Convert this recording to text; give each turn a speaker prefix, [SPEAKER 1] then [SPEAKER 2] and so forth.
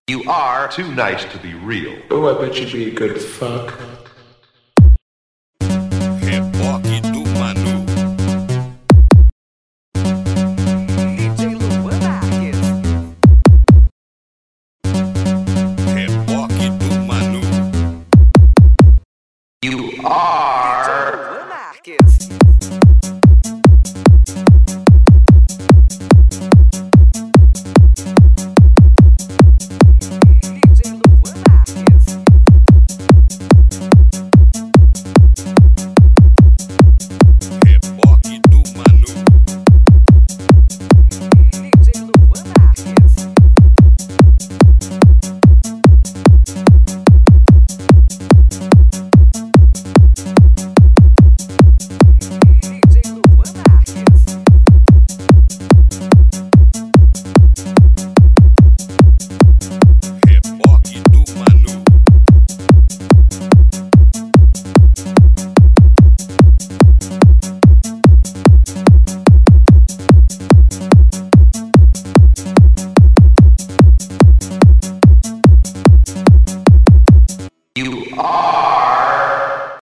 [SPEAKER 1] You are too nice to be real.
[SPEAKER 2] Oh, I bet you'd be a good fuck.
[SPEAKER 3] Reboque do Manu.
[SPEAKER 4] DJ Luan Marques.
[SPEAKER 3] Reboque do Manu.
[SPEAKER 1] You are